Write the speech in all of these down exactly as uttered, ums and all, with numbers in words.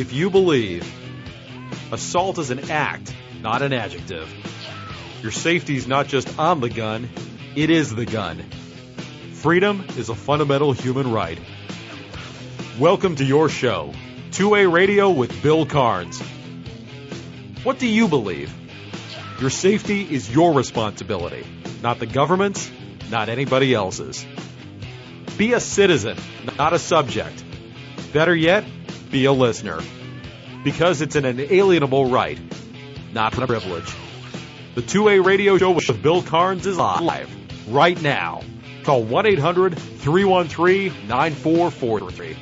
if you believe assault is an act, not an adjective. Your safety is not just on the gun, it is the gun. Freedom is a fundamental human right. Welcome to your show, two-way Radio with Bill Carnes. What do you believe? Your safety is your responsibility, not the government's, not anybody else's. Be a citizen, not a subject. Better yet, be a listener. Because it's an inalienable right, not a privilege. The two-way Radio show with Bill Carnes is live right now. Call one eight hundred three one three nine four four three.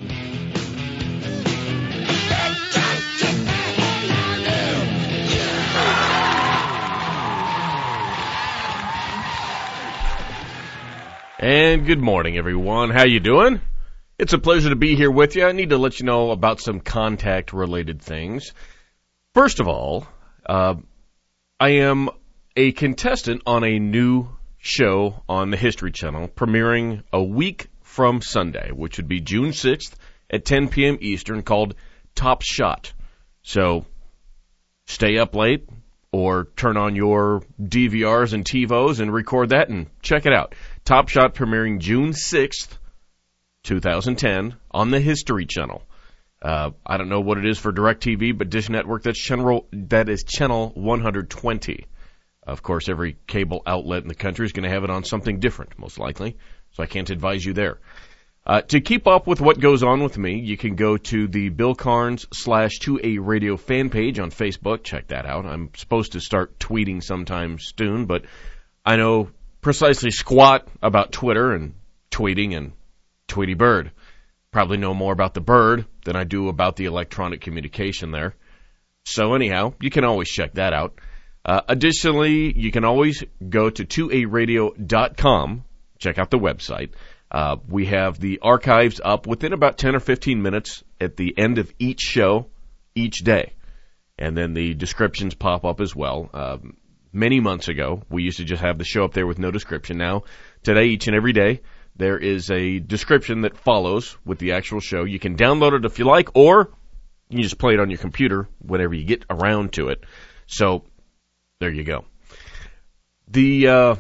And good morning, everyone. How you doing? It's a pleasure to be here with you. I need to let you know about some contact-related things. First of all, uh, I am a contestant on a new show on the History Channel, premiering a week from Sunday, which would be June sixth at ten p.m. Eastern, called Top Shot. So stay up late or turn on your D V Rs and TiVos and record that and check it out. Top Shot premiering June sixth, twenty ten on the History Channel. Uh, I don't know what it is for DirecTV, but Dish Network, that's channel, that is channel one hundred twenty. Of course, every cable outlet in the country is going to have it on something different, most likely, so I can't advise you there. Uh, to keep up with what goes on with me, you can go to the Bill Carnes slash two A Radio fan page on Facebook. Check that out. I'm supposed to start tweeting sometime soon, but I know precisely squat about Twitter and tweeting and Tweety Bird. Probably know more about the bird than I do about the electronic communication there. So anyhow, you can always check that out. Uh, additionally, you can always go to two a radio dot com, check out the website. Uh, we have the archives up within about ten or fifteen minutes at the end of each show, each day. And then the descriptions pop up as well. Um, many months ago, we used to just have the show up there with no description. Now, today, each and every day, there is a description that follows with the actual show. You can download it if you like, or you can just play it on your computer whenever you get around to it. So, there you go. The, uh,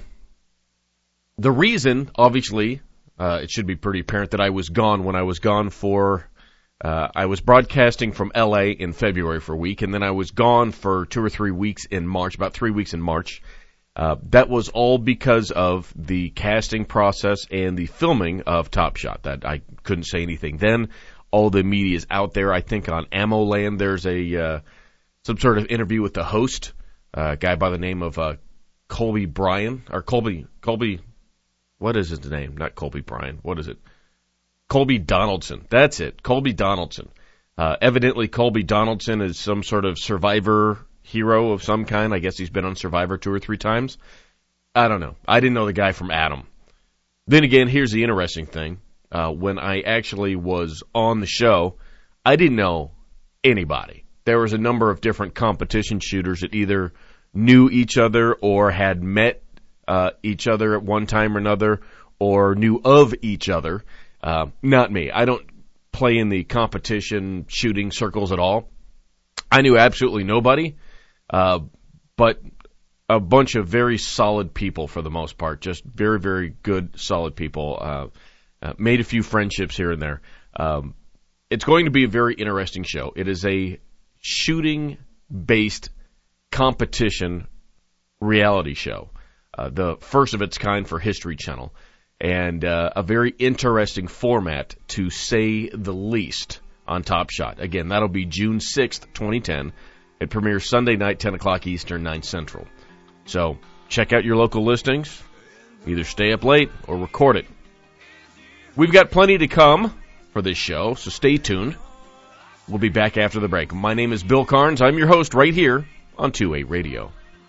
the reason, obviously, uh, it should be pretty apparent that I was gone when I was gone for, uh, I was broadcasting from L A in February for a week, and then I was gone for two or three weeks in March, about three weeks in March. Uh, that was all because of the casting process and the filming of Top Shot. That I couldn't say anything then. All the media is out there. I think on AmmoLand there's a uh, some sort of interview with the host, uh, a guy by the name of uh, Colby Bryan or Colby Colby. What is his name? Not Colby Bryan. What is it? Colby Donaldson. That's it. Colby Donaldson. Uh, evidently, Colby Donaldson is some sort of survivor hero of some kind. I guess he's been on Survivor two or three times. I don't know. I didn't know the guy from Adam. Then again, here's the interesting thing. Uh, when I actually was on the show, I didn't know anybody. There was a number of different competition shooters that either knew each other or had met uh, each other at one time or another or knew of each other. Uh, not me. I don't play in the competition shooting circles at all. I knew absolutely nobody. Uh, but a bunch of very solid people for the most part, just very, very good, solid people. Uh, uh, made a few friendships here and there. Um, it's going to be a very interesting show. It is a shooting-based competition reality show, uh, the first of its kind for History Channel, and uh, a very interesting format, to say the least, on Top Shot. Again, that'll be June sixth, twenty ten. It premieres Sunday night, ten o'clock Eastern, nine Central. So check out your local listings. Either stay up late or record it. We've got plenty to come for this show, so stay tuned. We'll be back after the break. My name is Bill Carnes. I'm your host right here on two A Radio.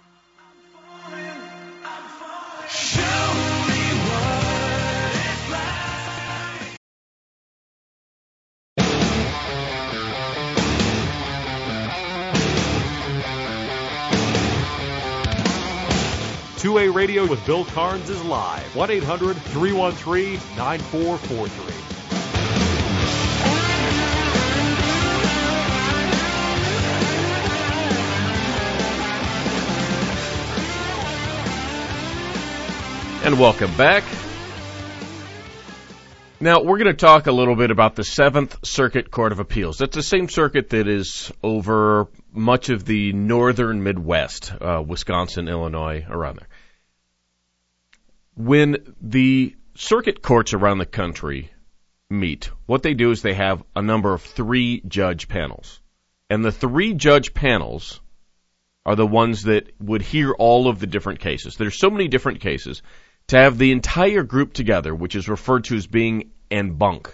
two A Radio with Bill Carnes is live. one eight hundred three one three nine four four three. And welcome back. Now, we're going to talk a little bit about the Seventh Circuit Court of Appeals. That's the same circuit that is over much of the northern Midwest, uh, Wisconsin, Illinois, around there. When the circuit courts around the country meet, what they do is they have a number of three-judge panels. And the three-judge panels are the ones that would hear all of the different cases. There's so many different cases. To have the entire group together, which is referred to as being en banc.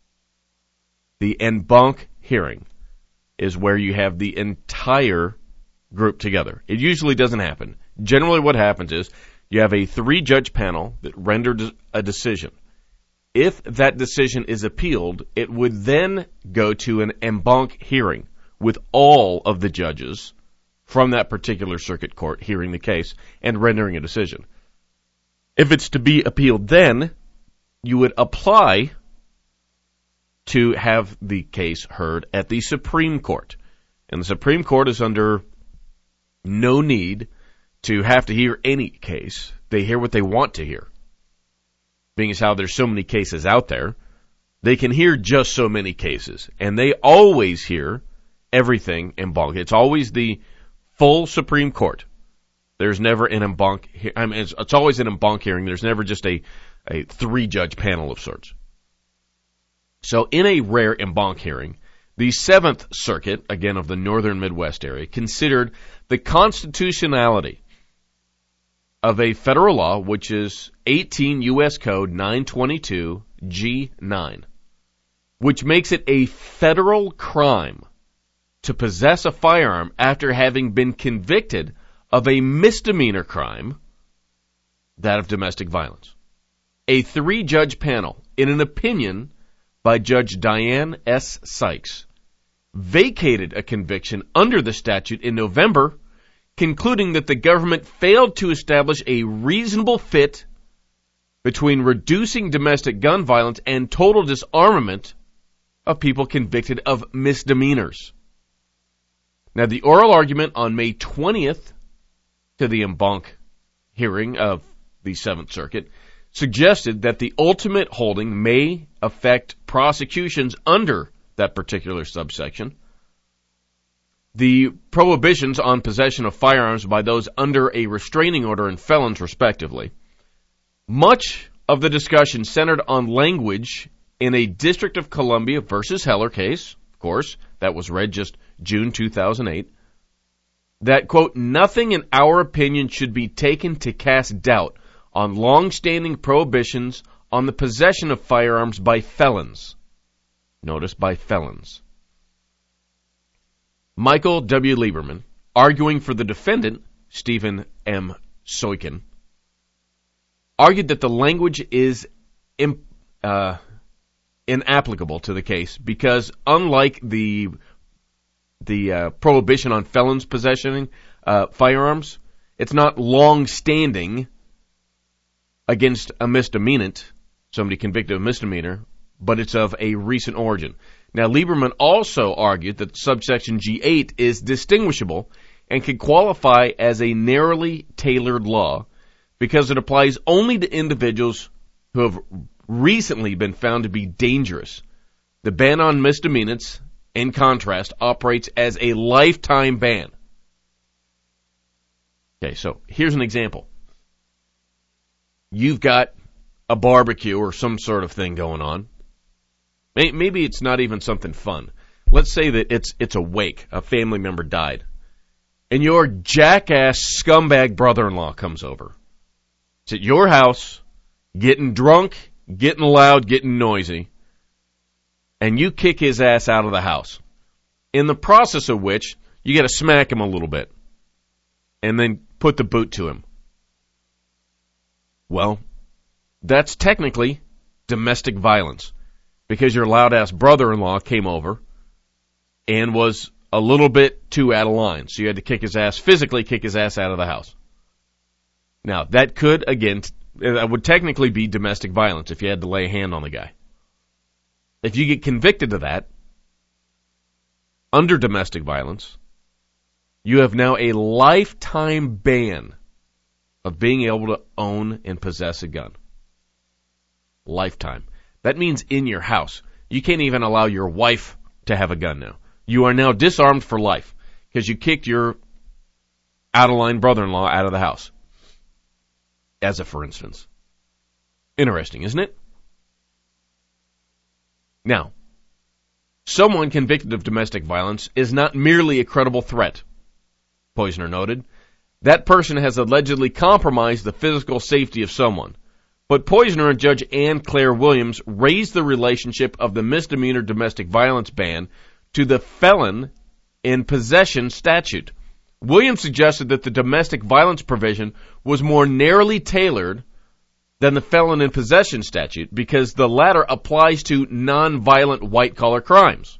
The en banc hearing is where you have the entire group together. It usually doesn't happen. Generally what happens is you have a three-judge panel that rendered a decision. If that decision is appealed, it would then go to an en banc hearing with all of the judges from that particular circuit court hearing the case and rendering a decision. If it's to be appealed then, you would apply to have the case heard at the Supreme Court. And the Supreme Court is under no need to have to hear any case. They hear what they want to hear. Being as how there's so many cases out there, they can hear just so many cases. And they always hear everything en banc. It's always the full Supreme Court. There's never an en banc. I mean, it's, it's always an en banc hearing. There's never just a, a three-judge panel of sorts. So in a rare en banc hearing, the Seventh Circuit, again of the northern Midwest area, considered the constitutionality of a federal law, which is eighteen U S Code nine twenty-two G nine, which makes it a federal crime to possess a firearm after having been convicted of a misdemeanor crime, that of domestic violence. A three-judge panel, in an opinion by Judge Diane S. Sykes, vacated a conviction under the statute in November, concluding that the government failed to establish a reasonable fit between reducing domestic gun violence and total disarmament of people convicted of misdemeanors. Now, the oral argument on May twentieth to the en banc hearing of the Seventh Circuit suggested that the ultimate holding may affect prosecutions under that particular subsection. The prohibitions on possession of firearms by those under a restraining order and felons, respectively. Much of the discussion centered on language in a District of Columbia versus Heller case, of course, that was read just June two thousand eight, that, quote, nothing in our opinion should be taken to cast doubt on long-standing prohibitions on the possession of firearms by felons. Notice, by felons. Michael W. Lieberman, arguing for the defendant, Stephen M. Soykin, argued that the language is imp, uh, inapplicable to the case because, unlike the the uh, prohibition on felons possessing uh, firearms, it's not long-standing against a misdemeanant, somebody convicted of misdemeanor, but it's of a recent origin. Now, Lieberman also argued that subsection G eight is distinguishable and can qualify as a narrowly tailored law because it applies only to individuals who have recently been found to be dangerous. The ban on misdemeanants, in contrast, operates as a lifetime ban. Okay, so here's an example. You've got a barbecue or some sort of thing going on. Maybe it's not even something fun. Let's say that it's it's a wake. A family member died. And your jackass scumbag brother-in-law comes over. It's at your house, getting drunk, getting loud, getting noisy. And you kick his ass out of the house. In the process of which, you got to smack him a little bit. And then put the boot to him. Well, that's technically domestic violence. Because your loud-ass brother-in-law came over and was a little bit too out of line. So you had to kick his ass, physically kick his ass out of the house. Now, that could, again, that would technically be domestic violence if you had to lay a hand on the guy. If you get convicted of that, under domestic violence, you have now a lifetime ban of being able to own and possess a gun. Lifetime. That means in your house. You can't even allow your wife to have a gun now. You are now disarmed for life because you kicked your out-of-line brother-in-law out of the house. As a for instance. Interesting, isn't it? Now, someone convicted of domestic violence is not merely a credible threat, Poizner noted. That person has allegedly compromised the physical safety of someone. But Poizner and Judge Anne Claire Williams raised the relationship of the misdemeanor domestic violence ban to the felon in possession statute. Williams suggested that the domestic violence provision was more narrowly tailored than the felon in possession statute because the latter applies to non-violent white-collar crimes.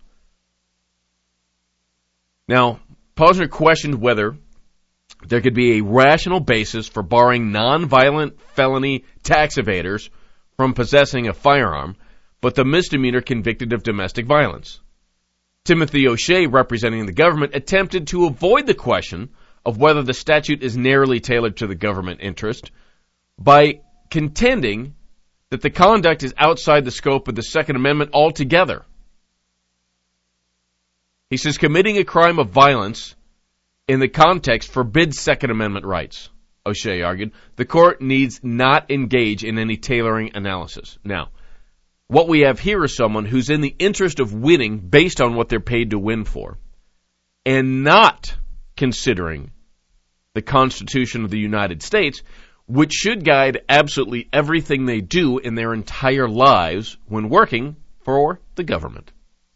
Now, Poizner questioned whether there could be a rational basis for barring non-violent felony tax evaders from possessing a firearm, but the misdemeanor convicted of domestic violence. Timothy O'Shea, representing the government, attempted to avoid the question of whether the statute is narrowly tailored to the government interest by contending that the conduct is outside the scope of the Second Amendment altogether. He says committing a crime of violence in the context forbids Second Amendment rights, O'Shea argued. The court needs not engage in any tailoring analysis. Now, what we have here is someone who's in the interest of winning based on what they're paid to win for, and not considering the Constitution of the United States, which should guide absolutely everything they do in their entire lives when working for the government.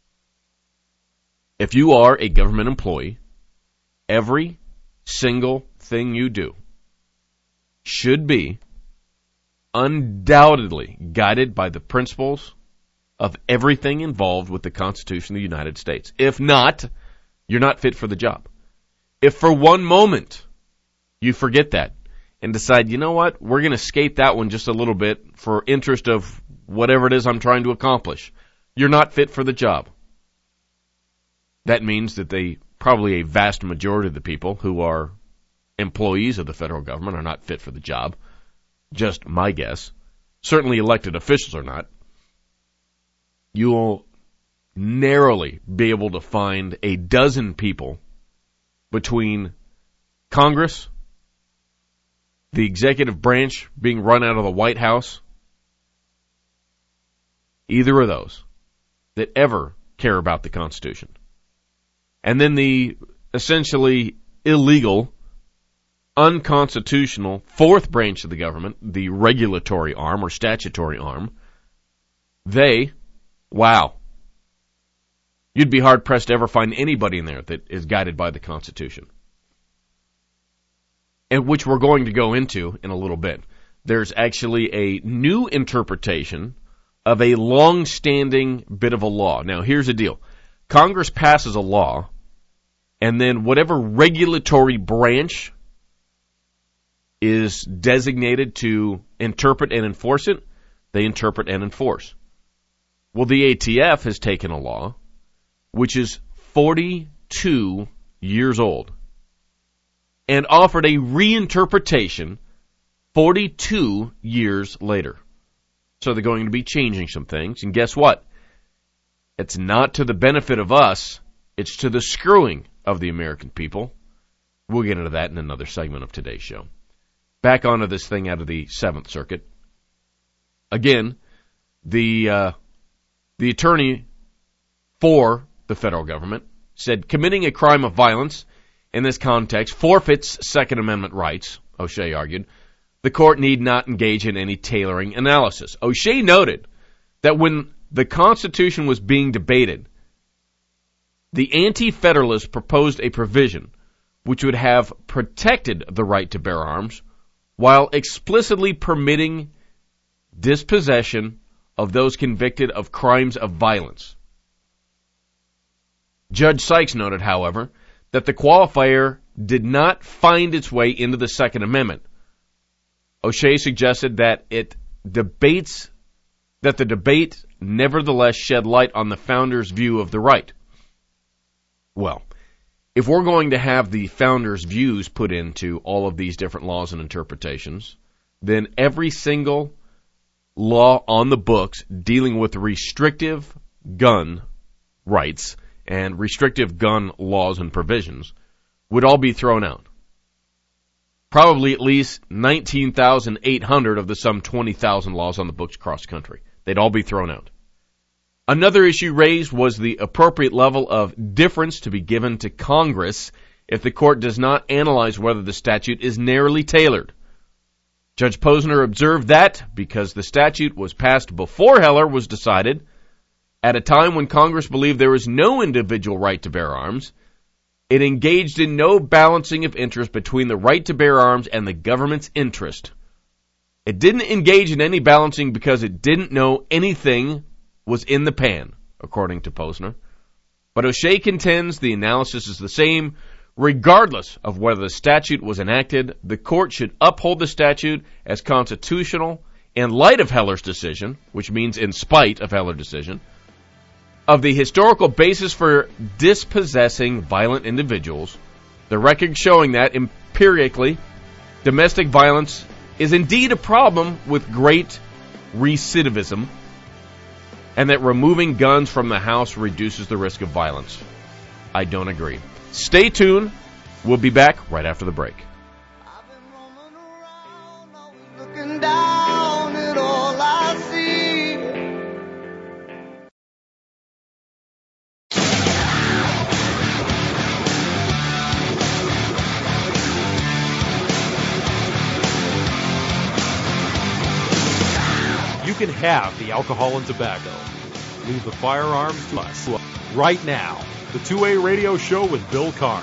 If you are a government employee, every single thing you do should be undoubtedly guided by the principles of everything involved with the Constitution of the United States. If not, you're not fit for the job. If for one moment you forget that and decide, you know what, we're going to skate that one just a little bit for interest of whatever it is I'm trying to accomplish, you're not fit for the job. That means that they probably a vast majority of the people who are employees of the federal government are not fit for the job. Just my guess. Certainly elected officials are not. You will narrowly be able to find a dozen people between Congress, the executive branch being run out of the White House, either of those, that ever care about the Constitution. And then the essentially illegal, unconstitutional fourth branch of the government, the regulatory arm or statutory arm, they, wow, you'd be hard-pressed to ever find anybody in there that is guided by the Constitution. And which we're going to go into in a little bit. There's actually a new interpretation of a long-standing bit of a law. Now, here's the deal. Congress passes a law, and then whatever regulatory branch is designated to interpret and enforce it, they interpret and enforce. Well, the A T F has taken a law which is forty-two years old and offered a reinterpretation forty-two years later. So they're going to be changing some things, and guess what? It's not to the benefit of us, it's to the screwing of the American people. We'll get into that in another segment of today's show. Back onto this thing out of the Seventh Circuit. Again, the uh, the attorney for the federal government said committing a crime of violence in this context forfeits Second Amendment rights, O'Shea argued. The court need not engage in any tailoring analysis. O'Shea noted that when the Constitution was being debated, the Anti-Federalists proposed a provision which would have protected the right to bear arms while explicitly permitting dispossession of those convicted of crimes of violence. Judge Sykes noted, however, that the qualifier did not find its way into the Second Amendment. O'Shea suggested that it debates that the debate nevertheless shed light on the founders' view of the right. Well, if we're going to have the founders' views put into all of these different laws and interpretations, then every single law on the books dealing with restrictive gun rights and restrictive gun laws and provisions would all be thrown out. Probably at least nineteen thousand eight hundred of the some twenty thousand laws on the books across the country. They'd all be thrown out. Another issue raised was the appropriate level of difference to be given to Congress if the court does not analyze whether the statute is narrowly tailored. Judge Posner observed that because the statute was passed before Heller was decided, at a time when Congress believed there was no individual right to bear arms, it engaged in no balancing of interest between the right to bear arms and the government's interest. It didn't engage in any balancing because it didn't know anything was in the pan, according to Posner. But O'Shea contends the analysis is the same. Regardless of whether the statute was enacted, the court should uphold the statute as constitutional in light of Heller's decision, which means in spite of Heller's decision, of the historical basis for dispossessing violent individuals, the record showing that, empirically, domestic violence is indeed a problem with great recidivism, and that removing guns from the house reduces the risk of violence. I don't agree. Stay tuned. We'll be back right after the break. I've been roaming around, always looking down at all I see. You can have the alcohol and tobacco. Leave the firearms to us. Right now, the two A Radio Show with Bill Carnes.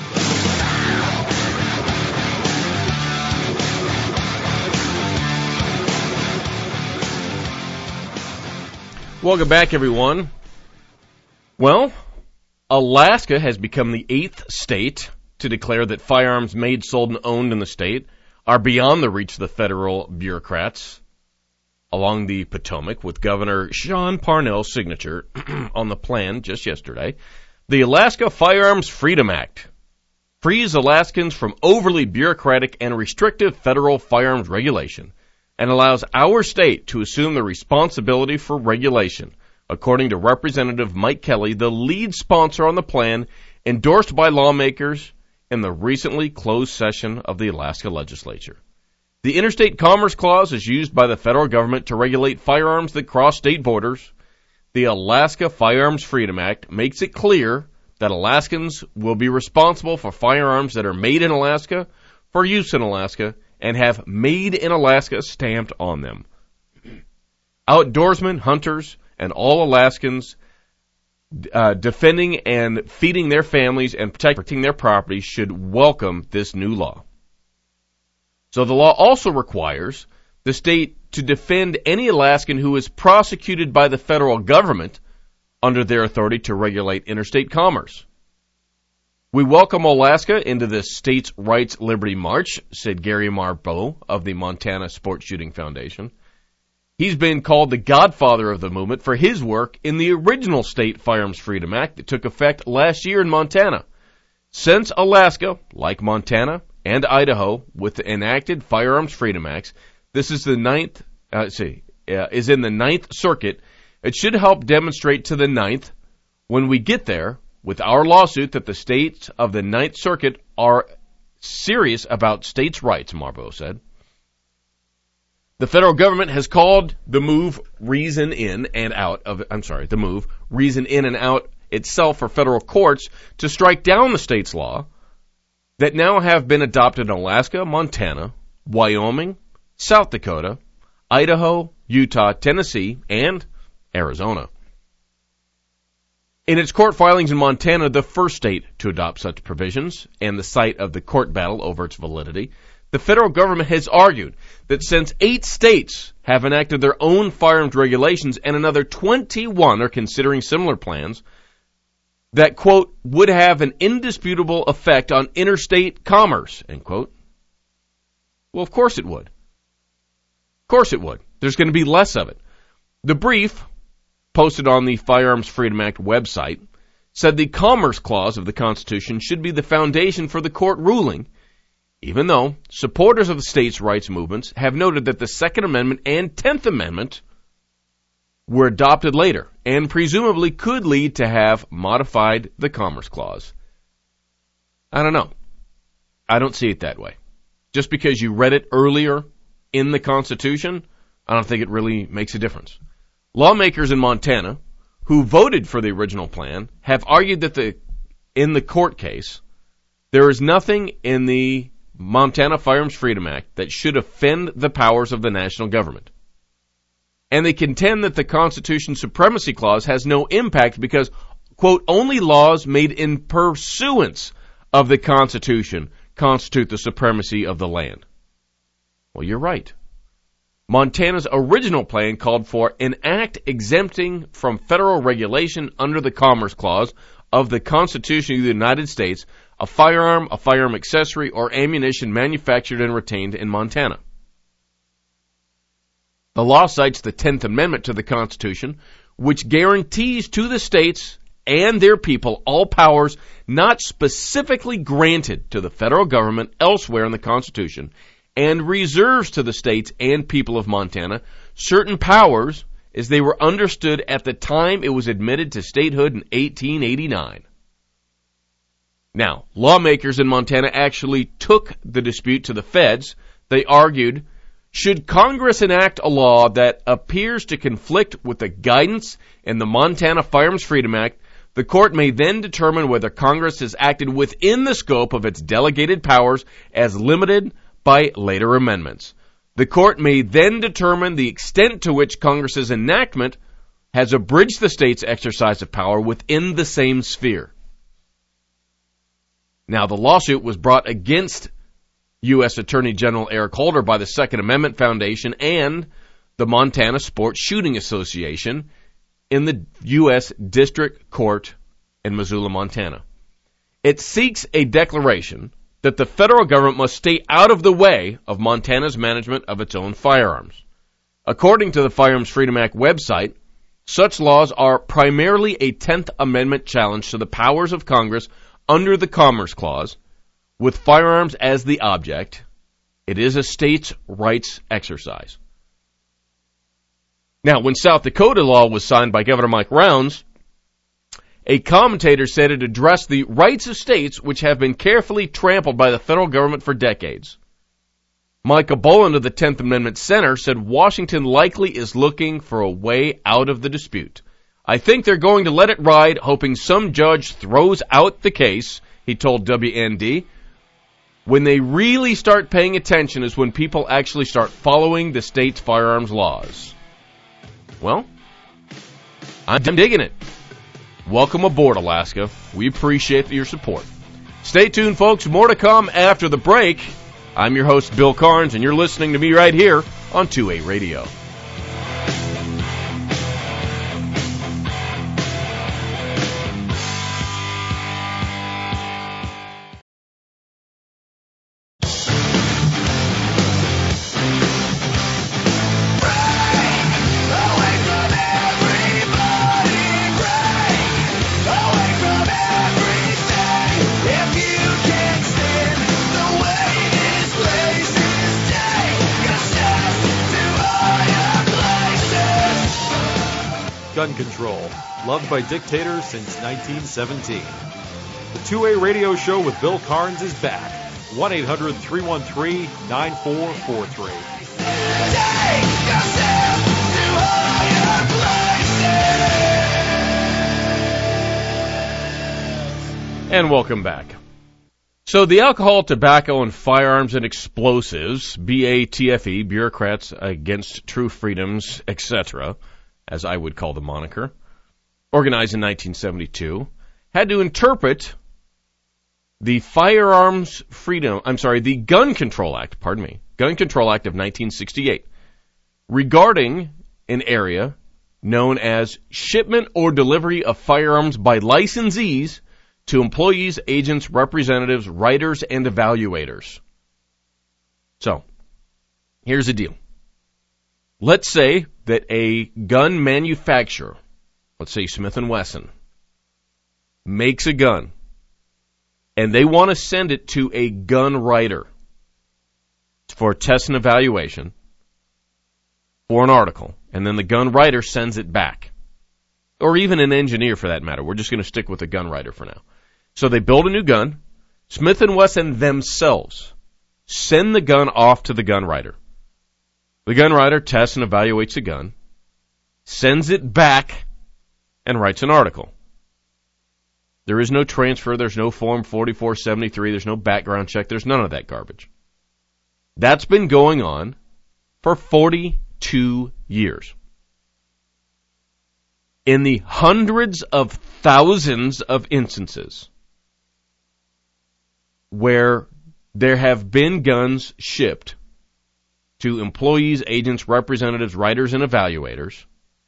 Welcome back, everyone. Well, Alaska has become the eighth state to declare that firearms made, sold, and owned in the state are beyond the reach of the federal bureaucrats along the Potomac, with Governor Sean Parnell's signature on the plan just yesterday. The Alaska Firearms Freedom Act frees Alaskans from overly bureaucratic and restrictive federal firearms regulation and allows our state to assume the responsibility for regulation, according to Representative Mike Kelly, the lead sponsor on the plan, endorsed by lawmakers in the recently closed session of the Alaska legislature. The Interstate Commerce Clause is used by the federal government to regulate firearms that cross state borders. The Alaska Firearms Freedom Act makes it clear that Alaskans will be responsible for firearms that are made in Alaska, for use in Alaska, and have Made in Alaska stamped on them. Outdoorsmen, hunters, and all Alaskans uh, defending and feeding their families and protecting their property should welcome this new law. So the law also requires the state to defend any Alaskan who is prosecuted by the federal government under their authority to regulate interstate commerce. We welcome Alaska into the States' Rights Liberty March, said Gary Marbeau of the Montana Sports Shooting Foundation. He's been called the godfather of the movement for his work in the original State Firearms Freedom Act that took effect last year in Montana. Since Alaska, like Montana and Idaho, with the enacted Firearms Freedom Acts, this is the ninth, uh, let's see, uh, is in the Ninth Circuit. It should help demonstrate to the Ninth, when we get there, with our lawsuit, that the states of the Ninth Circuit are serious about states' rights, Marbeau said. The federal government has called the move reason in and out of, I'm sorry, the move reason in and out itself for federal courts to strike down the state's law that now have been adopted in Alaska, Montana, Wyoming, South Dakota, Idaho, Utah, Tennessee, and Arizona. In its court filings in Montana, the first state to adopt such provisions and the site of the court battle over its validity, the federal government has argued that since eight states have enacted their own firearms regulations and another twenty-one are considering similar plans, that, quote, would have an indisputable effect on interstate commerce, end quote. Well, of course it would. Of course it would. There's going to be less of it. The brief, posted on the Firearms Freedom Act website, said the Commerce Clause of the Constitution should be the foundation for the court ruling, even though supporters of the states' rights movements have noted that the Second Amendment and Tenth Amendment were adopted later and presumably could lead to have modified the Commerce Clause. I don't know. I don't see it that way. Just because you read it earlier in the Constitution, I don't think it really makes a difference. Lawmakers in Montana who voted for the original plan have argued that the in the court case, there is nothing in the Montana Firearms Freedom Act that should offend the powers of the national government. And they contend that the Constitution Supremacy Clause has no impact because, quote, only laws made in pursuance of the Constitution constitute the supremacy of the land. Well, you're right. Montana's original plan called for an act exempting from federal regulation under the Commerce Clause of the Constitution of the United States a firearm, a firearm accessory, or ammunition manufactured and retained in Montana. The law cites the Tenth Amendment to the Constitution, which guarantees to the states and their people all powers not specifically granted to the federal government elsewhere in the Constitution, and reserves to the states and people of Montana certain powers as they were understood at the time it was admitted to statehood in eighteen eighty-nine. Now, lawmakers in Montana actually took the dispute to the feds. They argued, should Congress enact a law that appears to conflict with the guidance in the Montana Firearms Freedom Act, the court may then determine whether Congress has acted within the scope of its delegated powers as limited by later amendments. The court may then determine the extent to which Congress's enactment has abridged the state's exercise of power within the same sphere. Now, the lawsuit was brought against U S Attorney General Eric Holder by the Second Amendment Foundation and the Montana Sports Shooting Association in the U S District Court in Missoula, Montana. It seeks a declaration that the federal government must stay out of the way of Montana's management of its own firearms. According to the Firearms Freedom Act website, such laws are primarily a Tenth Amendment challenge to the powers of Congress under the Commerce Clause, with firearms as the object. It is a states' rights exercise. Now, when South Dakota law was signed by Governor Mike Rounds, a commentator said it addressed the rights of states which have been carefully trampled by the federal government for decades. Micah Boland of the Tenth Amendment Center said Washington likely is looking for a way out of the dispute. I think they're going to let it ride, hoping some judge throws out the case, he told W N D. When they really start paying attention is when people actually start following the state's firearms laws. Well, I'm digging it. Welcome aboard, Alaska. We appreciate your support. Stay tuned, folks. More to come after the break. I'm your host, Bill Carnes, and you're listening to me right here on two A Radio. Gun control, loved by dictators since nineteen seventeen. The two A Radio Show with Bill Carnes is back. one eight hundred three one three nine four four three. And welcome back. So the Alcohol, Tobacco, and Firearms and Explosives, B A T F E, Bureaucrats Against True Freedoms, et cetera, as I would call the moniker, organized in nineteen seventy-two, had to interpret the Firearms Freedom, I'm sorry, the Gun Control Act, pardon me, Gun Control Act of nineteen sixty-eight, regarding an area known as shipment or delivery of firearms by licensees to employees, agents, representatives, writers, and evaluators. So, here's the deal. Let's say that a gun manufacturer, let's say Smith and Wesson, makes a gun, and they want to send it to a gun writer for test and evaluation for an article, and then the gun writer sends it back. Or even an engineer for that matter. We're just going to stick with the gun writer for now. So they build a new gun. Smith and Wesson themselves send the gun off to the gun writer. The gun writer tests and evaluates the gun, sends it back, and writes an article. There is no transfer, there's no Form forty-four seventy-three, there's no background check, there's none of that garbage. That's been going on for forty-two years. In the hundreds of thousands of instances where there have been guns shipped to employees, agents, representatives, writers, and evaluators,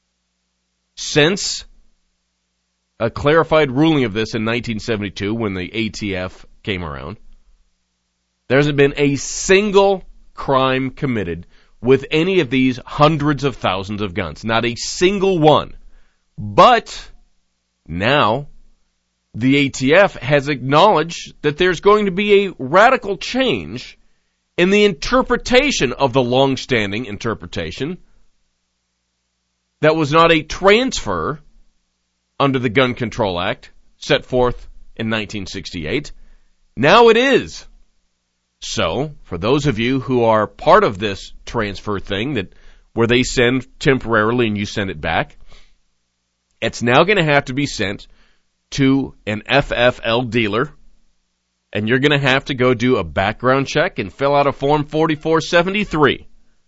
since a clarified ruling of this in nineteen seventy-two when the A T F came around, there hasn't been a single crime committed with any of these hundreds of thousands of guns. Not a single one. But now the A T F has acknowledged that there's going to be a radical change in the interpretation of the long-standing interpretation that was not a transfer under the Gun Control Act set forth in nineteen sixty-eight. Now it is. So, for those of you who are part of this transfer thing that where they send temporarily and you send it back, it's now going to have to be sent to an F F L dealer, and you're going to have to go do a background check and fill out a Form forty-four seventy-three.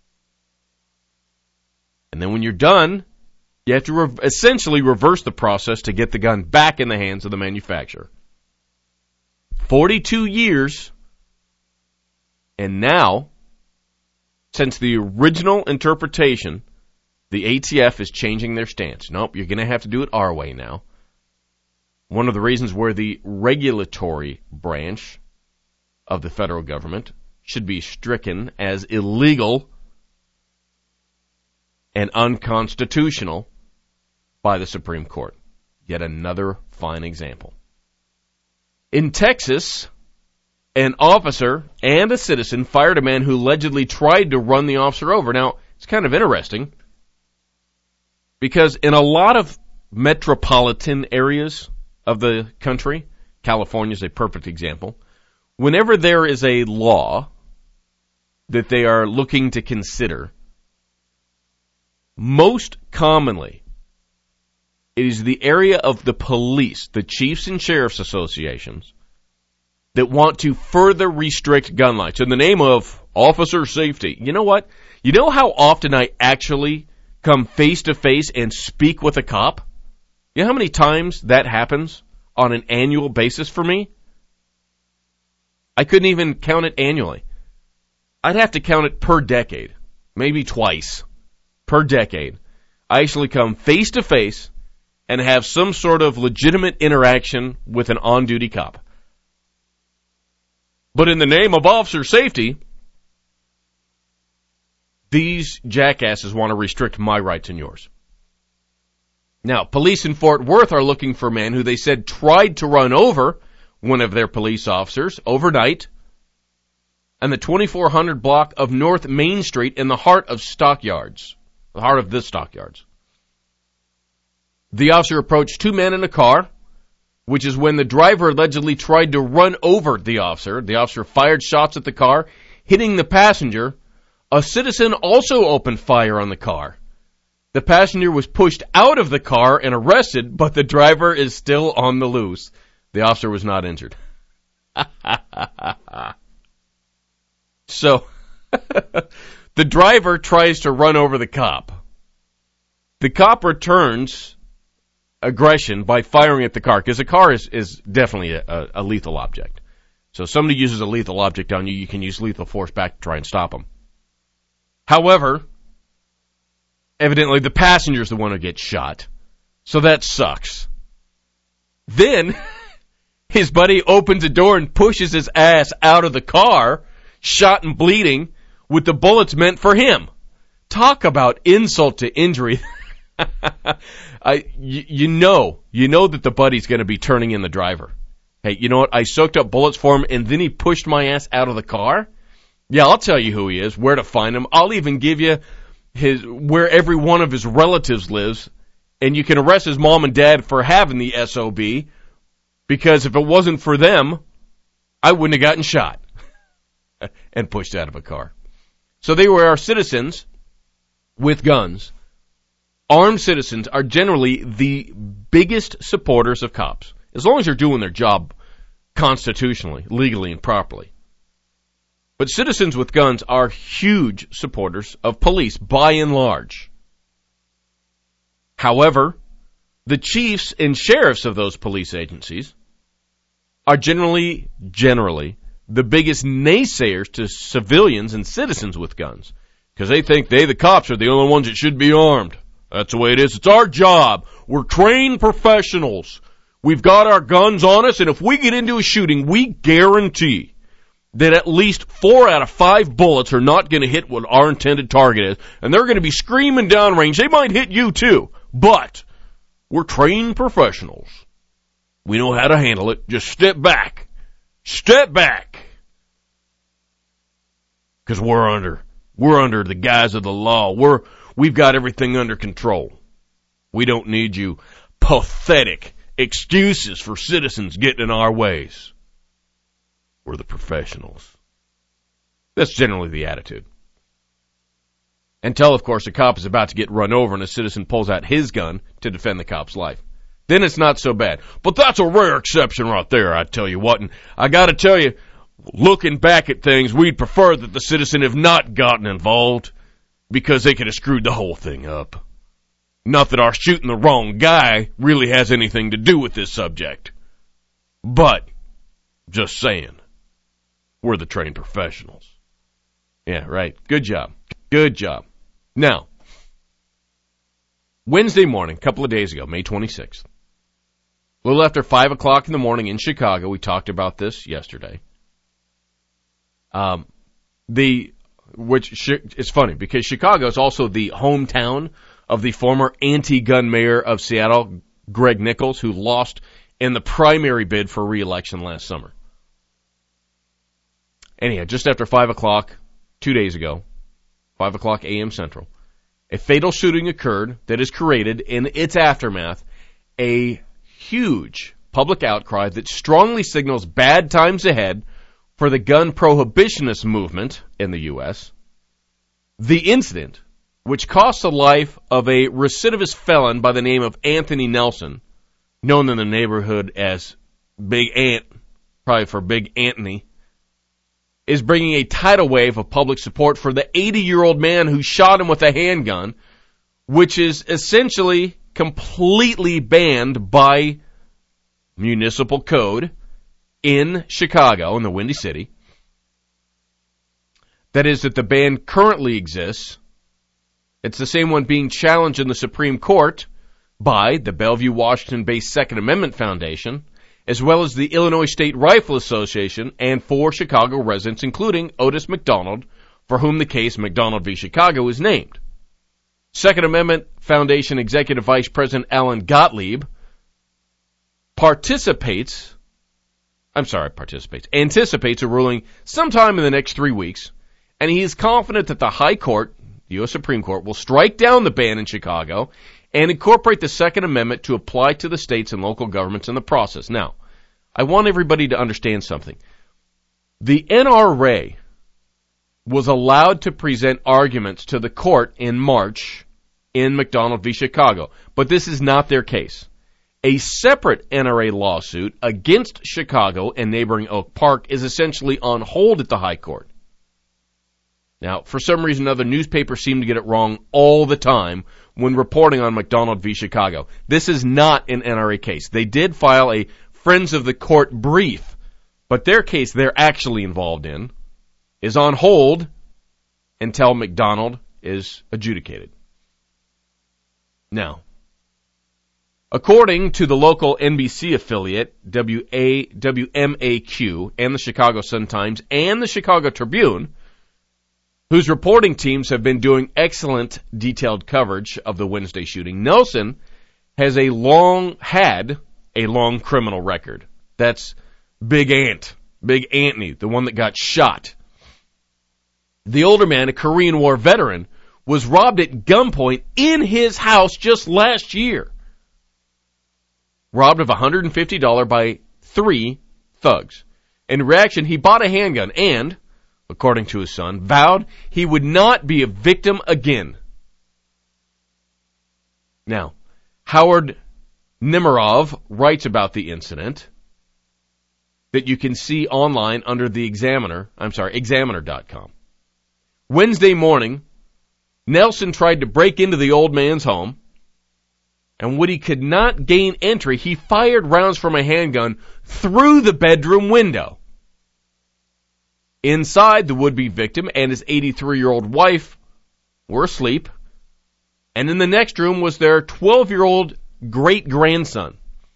And then when you're done, you have to re- essentially reverse the process to get the gun back in the hands of the manufacturer. forty-two years, and now, since the original interpretation, the A T F is changing their stance. Nope, you're going to have to do it our way now. One of the reasons where the regulatory branch of the federal government should be stricken as illegal and unconstitutional by the Supreme Court. Yet another fine example. In Texas, an officer and a citizen fired a man who allegedly tried to run the officer over. Now, it's kind of interesting because in a lot of metropolitan areas of the country, California is a perfect example, whenever there is a law that they are looking to consider, most commonly it is the area of the police, the chiefs and sheriffs associations, that want to further restrict gun rights in the name of officer safety. You know what? You know how often I actually come face to face and speak with a cop? You know how many times that happens on an annual basis for me? I couldn't even count it annually. I'd have to count it per decade, maybe twice per decade. I actually come face to face and have some sort of legitimate interaction with an on-duty cop. But in the name of officer safety, these jackasses want to restrict my rights and yours. Now, police in Fort Worth are looking for a man who they said tried to run over one of their police officers overnight on the twenty-four hundred block of North Main Street in the heart of Stockyards, the heart of the Stockyards. The officer approached two men in a car, which is when the driver allegedly tried to run over the officer. The officer fired shots at the car, hitting the passenger. A citizen also opened fire on the car. The passenger was pushed out of the car and arrested, but the driver is still on the loose. The officer was not injured. So, the driver tries to run over the cop. The cop returns aggression by firing at the car, because the car is, is definitely a, a lethal object. So if somebody uses a lethal object on you, you can use lethal force back to try and stop them. However, evidently the passenger's the one who gets shot, so that sucks. Then, his buddy opens the door and pushes his ass out of the car, shot and bleeding, with the bullets meant for him. Talk about insult to injury. I, you, you know, you know that the buddy's going to be turning in the driver. Hey, you know what? I soaked up bullets for him, and then he pushed my ass out of the car. Yeah, I'll tell you who he is, where to find him. I'll even give you his where every one of his relatives lives, and you can arrest his mom and dad for having the S O B, because if it wasn't for them, I wouldn't have gotten shot and pushed out of a car. So they were our citizens with guns. Armed citizens are generally the biggest supporters of cops, as long as they're doing their job constitutionally, legally, and properly. But citizens with guns are huge supporters of police, by and large. However, the chiefs and sheriffs of those police agencies are generally, generally, the biggest naysayers to civilians and citizens with guns, because they think they, the cops, are the only ones that should be armed. That's the way it is. It's our job. We're trained professionals. We've got our guns on us, and if we get into a shooting, we guarantee that at least four out of five bullets are not going to hit what our intended target is, and they're going to be screaming downrange. They might hit you too, but we're trained professionals. We know how to handle it. Just step back. Step back. Because we're under, we're under the guise of the law. We're, we've got everything under control. We don't need you pathetic excuses for citizens getting in our ways. We're the professionals. That's generally the attitude. Until, of course, a cop is about to get run over and a citizen pulls out his gun to defend the cop's life. Then it's not so bad. But that's a rare exception right there, I tell you what. And I got to tell you, looking back at things, we'd prefer that the citizen have not gotten involved because they could have screwed the whole thing up. Not that our shooting the wrong guy really has anything to do with this subject. But, just saying, we're the trained professionals. Yeah, right. Good job. Good job. Now, Wednesday morning, a couple of days ago, May twenty-sixth, a little after five o'clock in the morning in Chicago, we talked about this yesterday. Um, the, which is funny because Chicago is also the hometown of the former anti-gun mayor of Seattle, Greg Nichols, who lost in the primary bid for re-election last summer. Anyhow, just after five o'clock, two days ago, five o'clock a m Central, a fatal shooting occurred that has created, in its aftermath, a huge public outcry that strongly signals bad times ahead for the gun prohibitionist movement in the U S. The incident, which cost the life of a recidivist felon by the name of Anthony Nelson, known in the neighborhood as Big Ant, probably for Big Anthony, is bringing a tidal wave of public support for the eighty-year-old man who shot him with a handgun, which is essentially completely banned by municipal code in Chicago, in the Windy City. That is, that the ban currently exists. It's the same one being challenged in the Supreme Court by the Bellevue, Washington-based Second Amendment Foundation, as well as the Illinois State Rifle Association and four Chicago residents, including Otis McDonald, for whom the case McDonald v. Chicago is named. Second Amendment Foundation Executive Vice President Alan Gottlieb participates, I'm sorry, participates, anticipates a ruling sometime in the next three weeks, and he is confident that the High Court, the U S Supreme Court, will strike down the ban in Chicago and incorporate the Second Amendment to apply to the states and local governments in the process. Now, I want everybody to understand something. The N R A was allowed to present arguments to the court in March in McDonald v. Chicago, but this is not their case. A separate N R A lawsuit against Chicago and neighboring Oak Park is essentially on hold at the High Court. Now, for some reason or other, newspapers seem to get it wrong all the time when reporting on McDonald v. Chicago. This is not an N R A case. They did file a Friends of the Court brief, but their case they're actually involved in is on hold until McDonald is adjudicated. Now, according to the local N B C affiliate, W M A Q, and the Chicago Sun-Times, and the Chicago Tribune, whose reporting teams have been doing excellent detailed coverage of the Wednesday shooting. Nelson has a long, had a long criminal record. That's Big Ant, Big Anthony, the one that got shot. The older man, a Korean War veteran, was robbed at gunpoint in his house just last year. Robbed of one hundred fifty dollars by three thugs. In reaction, he bought a handgun and, according to his son, vowed he would not be a victim again. Now, Howard Nemerov writes about the incident that you can see online under the Examiner, I'm sorry, examiner dot com. Wednesday morning, Nelson tried to break into the old man's home, and when he could not gain entry, he fired rounds from a handgun through the bedroom window. Inside, the would-be victim and his eighty-three-year-old wife were asleep, and in the next room was their twelve-year-old great-grandson.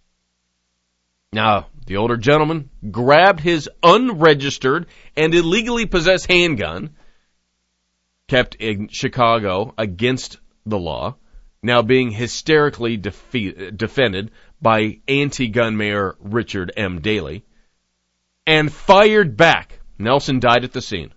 Now, the older gentleman grabbed his unregistered and illegally possessed handgun, kept in Chicago against the law, now being hysterically defe- defended by anti-gun mayor Richard M. Daley, and fired back. Nelson died at the scene.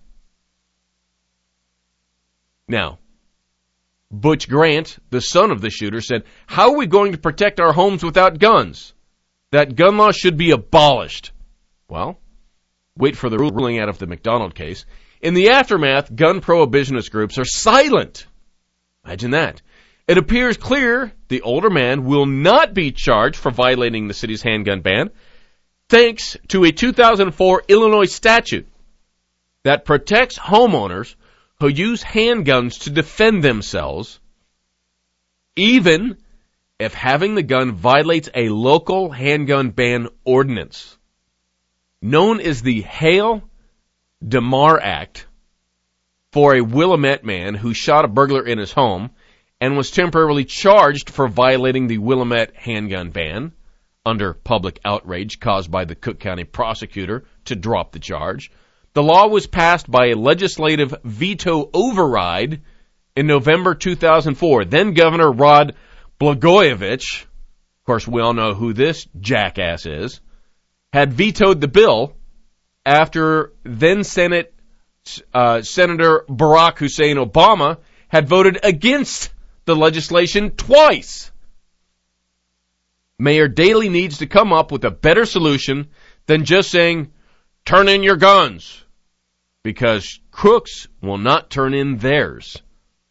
Now, Butch Grant, the son of the shooter, said, "How are we going to protect our homes without guns? That gun law should be abolished." Well, wait for the ruling out of the McDonald case. In the aftermath, gun prohibitionist groups are silent. Imagine that. It appears clear the older man will not be charged for violating the city's handgun ban, thanks to a two thousand four Illinois statute that protects homeowners who use handguns to defend themselves, even if having the gun violates a local handgun ban ordinance. Known as the Hale DeMar Act, for a Willamette man who shot a burglar in his home and was temporarily charged for violating the Willamette handgun ban under public outrage caused by the Cook County prosecutor to drop the charge. The law was passed by a legislative veto override in November two thousand four. Then Governor Rod Blagojevich, of course we all know who this jackass is, had vetoed the bill after then Senate uh, Senator Barack Hussein Obama had voted against the legislation twice. Mayor Daley needs to come up with a better solution than just saying, "Turn in your guns," because crooks will not turn in theirs.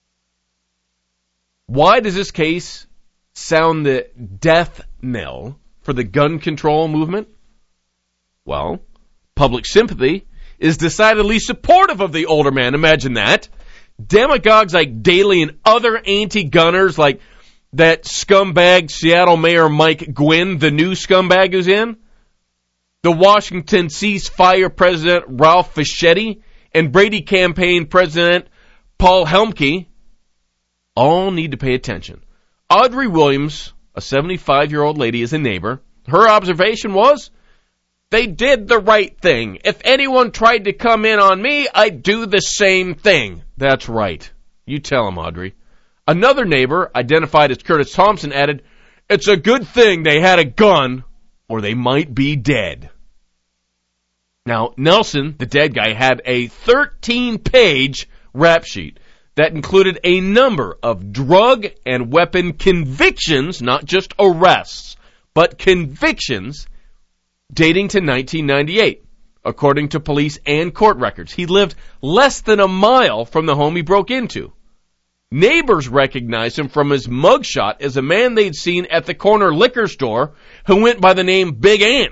Why does this case sound the death knell for the gun control movement? Well, public sympathy is decidedly supportive of the older man. Imagine that. Demagogues like Daley and other anti-gunners like that scumbag Seattle Mayor Mike Gwynn, the new scumbag who's in, the Washington ceasefire President Ralph Fischetti, and Brady campaign President Paul Helmke all need to pay attention. Audrey Williams, a seventy-five-year-old lady, is a neighbor. Her observation was, they did the right thing. If anyone tried to come in on me, I'd do the same thing. That's right. You tell him, Audrey. Another neighbor, identified as Curtis Thompson, added, "It's a good thing they had a gun, or they might be dead." Now, Nelson, the dead guy, had a thirteen-page rap sheet that included a number of drug and weapon convictions, not just arrests, but convictions dating to nineteen ninety-eight, according to police and court records. He lived less than a mile from the home he broke into. Neighbors recognized him from his mugshot as a man they'd seen at the corner liquor store who went by the name Big Ant.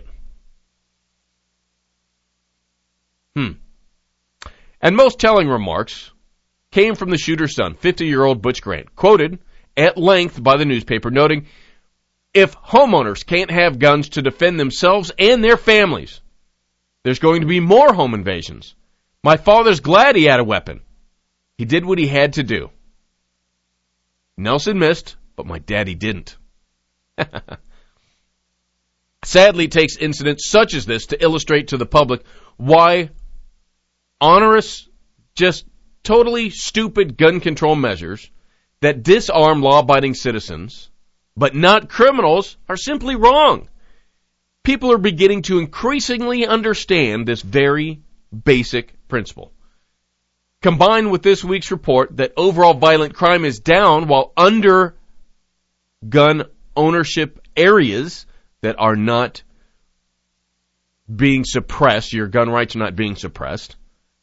Hmm. And most telling remarks came from the shooter's son, fifty-year-old Butch Grant, quoted at length by the newspaper, noting, "If homeowners can't have guns to defend themselves and their families, there's going to be more home invasions. My father's glad he had a weapon. He did what he had to do. Nelson missed, but my daddy didn't." Sadly, it takes incidents such as this to illustrate to the public why honorists just totally stupid gun control measures that disarm law-abiding citizens, but not criminals, are simply wrong. People are beginning to increasingly understand this very basic principle. Combined with this week's report that overall violent crime is down while under gun ownership areas that are not being suppressed, your gun rights are not being suppressed,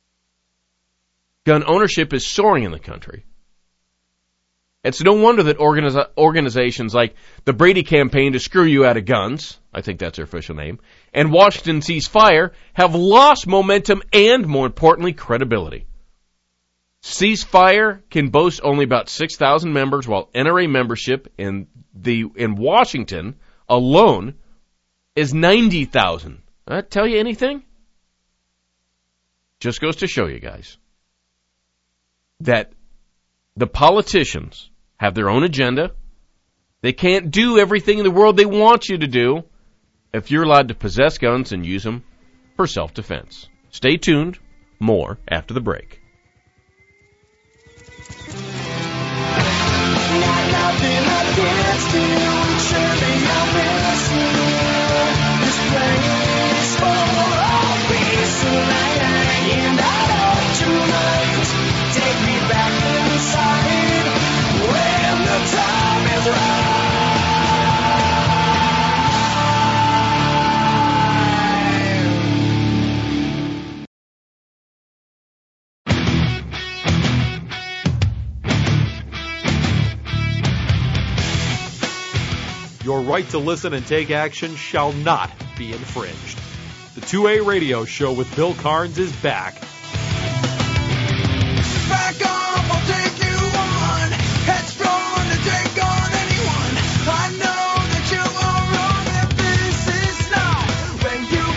gun ownership is soaring in the country. It's no wonder that organiz- organizations like the Brady Campaign to Screw You Out of Guns, I think that's their official name, and Washington Cease Fire have lost momentum and, more importantly, credibility. Cease Fire can boast only about six thousand members, while N R A membership in the in Washington alone is ninety thousand. Does that tell you anything? Just goes to show you guys that the politicians have their own agenda. They can't do everything in the world they want you to do if you're allowed to possess guns and use them for self-defense. Stay tuned. More after the break. Your right to listen and take action shall not be infringed. The two A Radio Show with Bill Carnes is back. Back off, I'll take you on. Headstrong to take on anyone. I know that you are wrong, that this is not where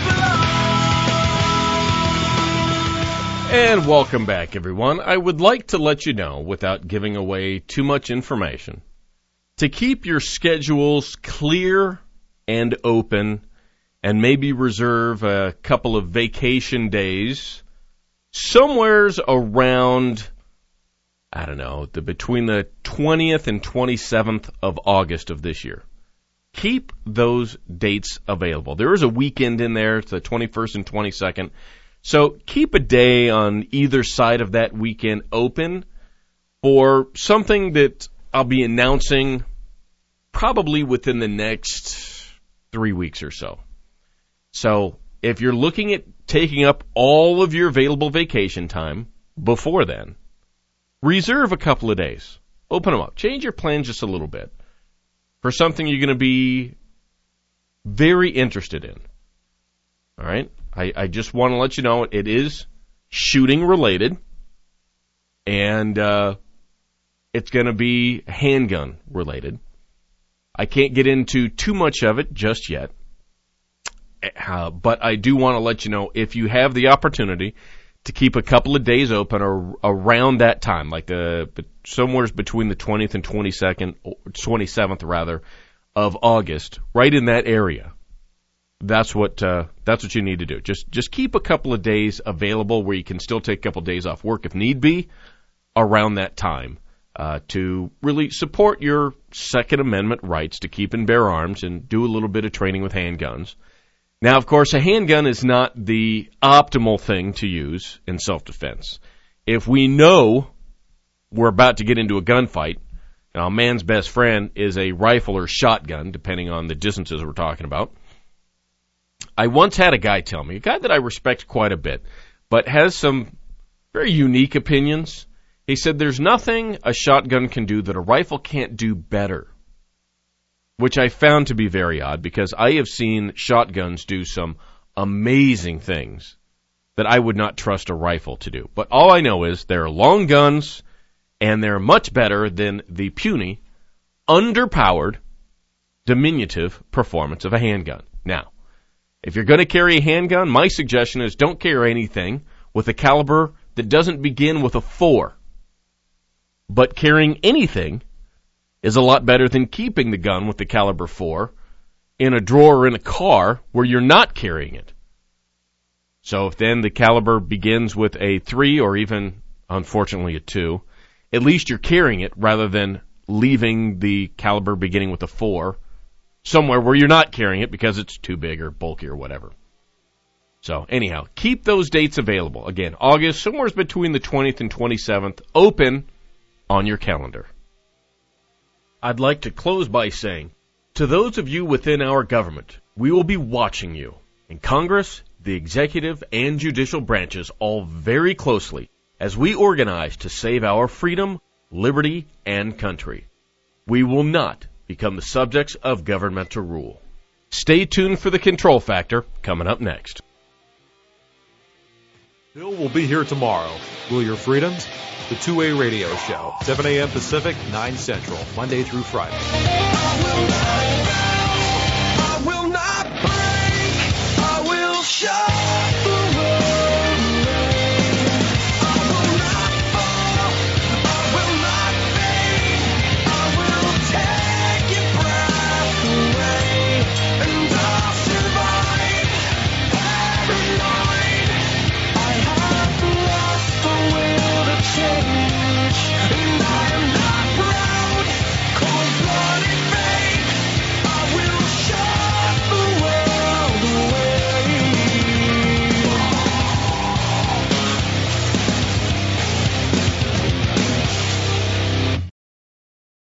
you belong. And welcome back, everyone. I would like to let you know, without giving away too much information, to keep your schedules clear and open, and maybe reserve a couple of vacation days somewheres around, I don't know, the, between the twentieth and twenty-seventh of August of this year. Keep those dates available. There is a weekend in there, it's the twenty-first and twenty-second. So keep a day on either side of that weekend open for something that I'll be announcing probably within the next three weeks or so. So if you're looking at taking up all of your available vacation time before then, reserve a couple of days. Open them up. Change your plans just a little bit for something you're going to be very interested in. All right? I, I just want to let you know it is shooting related, and uh, it's going to be handgun related. I can't get into too much of it just yet, uh, but I do want to let you know if you have the opportunity to keep a couple of days open or around that time, like the somewhere between the twentieth and twenty-second, twenty-seventh rather, of August, right in that area. That's what uh, that's what you need to do. Just just keep a couple of days available where you can still take a couple of days off work if need be around that time. Uh, to really support your Second Amendment rights to keep and bear arms and do a little bit of training with handguns. Now, of course, a handgun is not the optimal thing to use in self-defense. If we know we're about to get into a gunfight, now a man's best friend is a rifle or shotgun, depending on the distances we're talking about. I once had a guy tell me, a guy that I respect quite a bit, but has some very unique opinions. He said there's nothing a shotgun can do that a rifle can't do better, which I found to be very odd because I have seen shotguns do some amazing things that I would not trust a rifle to do. But all I know is they're long guns, and they're much better than the puny, underpowered, diminutive performance of a handgun. Now, if you're going to carry a handgun, my suggestion is don't carry anything with a caliber that doesn't begin with a four. But carrying anything is a lot better than keeping the gun with the caliber four in a drawer or in a car where you're not carrying it. So if then the caliber begins with a three or even unfortunately a two. At least you're carrying it rather than leaving the caliber beginning with a four somewhere where you're not carrying it because it's too big or bulky or whatever. So anyhow, keep those dates available. Again, August, somewhere between the twentieth and twenty-seventh, open on your calendar. I'd like to close by saying, to those of you within our government, we will be watching you in Congress, the executive, and judicial branches all very closely as we organize to save our freedom, liberty, and country. We will not become the subjects of governmental rule. Stay tuned for the Control Factor coming up next. Bill will be here tomorrow. Will your freedoms? The two-way radio show, seven a.m. Pacific, nine Central, Monday through Friday.